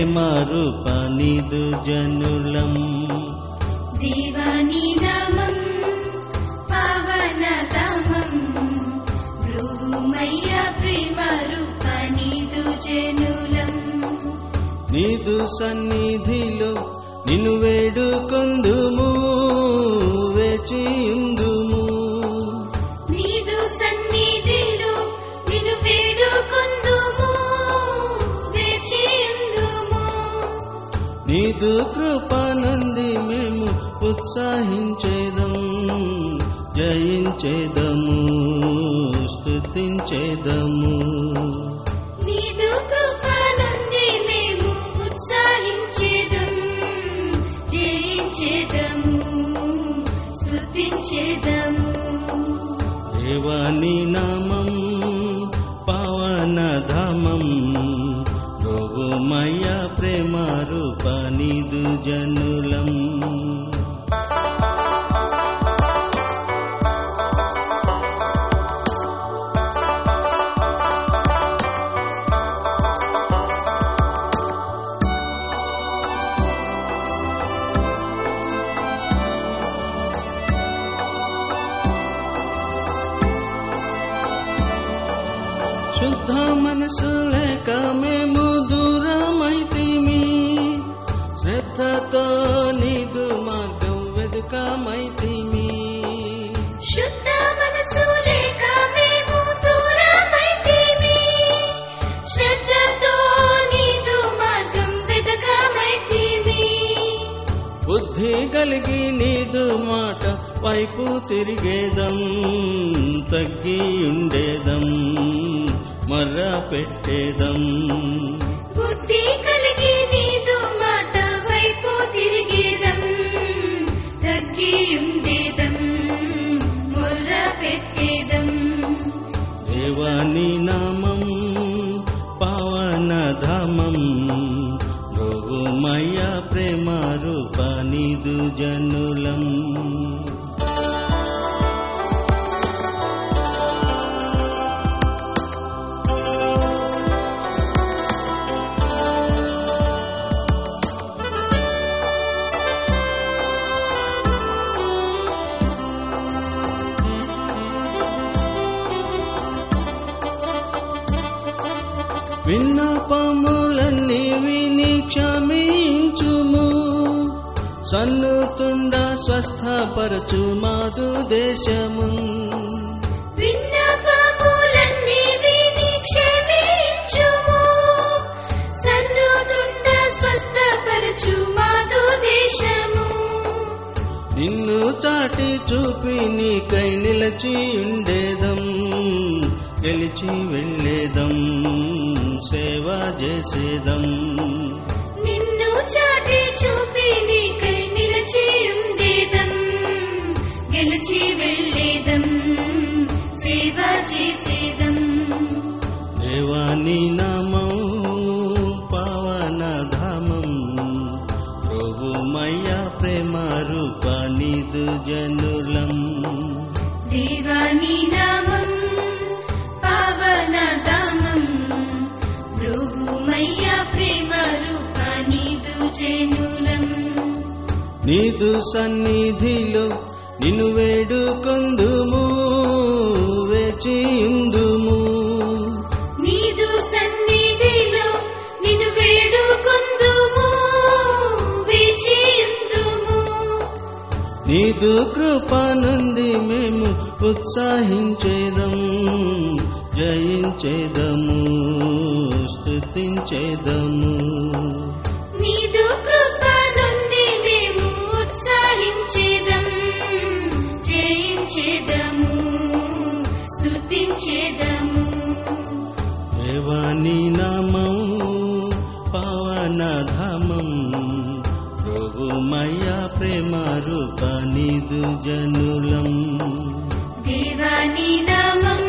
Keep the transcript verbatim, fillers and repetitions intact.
ప్రేమ రూప నీదు జనులం. దేవాని నామం పావనధామం భృగుమయ్య ప్రేమ రూప నీదు జనులం. నీదు సన్నిధిలో నిన్ను వేడుకొందుము వేచియుందుము. నీదు సన్నిధిలో నిన్ను వేడుకొందుము వేచియుందుము. నీదు కృప నుండి మేము ఉత్సాహించేదం జయించేదము స్తుతించేదము. నీదు కృప నుండి మేము ఉత్సాహించేదం జయించేదము స్తుతించేదము. దేవాని నామం పావనధామం భృగుమయ్య ప్రేమ రూప నీదు జనులం. శుద్ధ మనసు లేక మేము దూరమైతిమి, శ్రద్ధతో నీదు మార్గం వెదుకమైతిమి. శుద్ధ మనసు లేక మేము దూరమైతిమి, శ్రద్ధతో నీదు మార్గం వెదకమైతిమి. బుద్ధి కలిగి నీదు మాట వైపు తిరిగేదం తగ్గి ఉండేదం మర్ర పెట్టేదం. బుద్ధి కలిగి నీదు మాట వైపు తిరిగేదం తగ్గి ఉండేదం మొర్ర పెట్టేదం. దేవాని నామం పావనధామం భృగుమయ్య ప్రేమ రూప నీదు జనులం. విన్నపములన్నీ విని క్షమించుము, సన్నుతుండ స్వస్థపరచు మాదు దేశము. విన్నపములన్నీ విని క్షమించుము, సన్నుతుండ స్వస్థపరచు మాదు దేశము. నిన్ను చాటి చూపి నీకై నిలచి ఉండేదం గెలిచి వెళ్ళేదం సేవ చేసేదం. నిన్ను చాటి చూపి నీకై నిలచి ఉండేదం గెలిచి వెళ్ళేదం సేవ చేసేదం. దేవాని నామం పావనధామం భృగుమయ్య ప్రేమ రూప నీదు జనులం. దేవాని నామం పావనధామం భృగుమయ్య ప్రేమ రూప నీదు జనులం. నీదు సన్నిధిలో నిన్ను వేడుకొందుము వేచియుందుము. నీదు సన్నిధిలో నిన్ను వేడుకొందుము వేచియుందుము. నీదు కృప నుండి మేము ఉత్సాహించేదం జయించేదము స్తుతించేదము. నీదు కృప నుండి మేము ఉత్సాహించేదం జయించేదము స్తుతించేదము. దేవాని నామం పావనధామం భృగుమయ్య ప్రేమ రూప నీదు జనులం. దేవాని నామం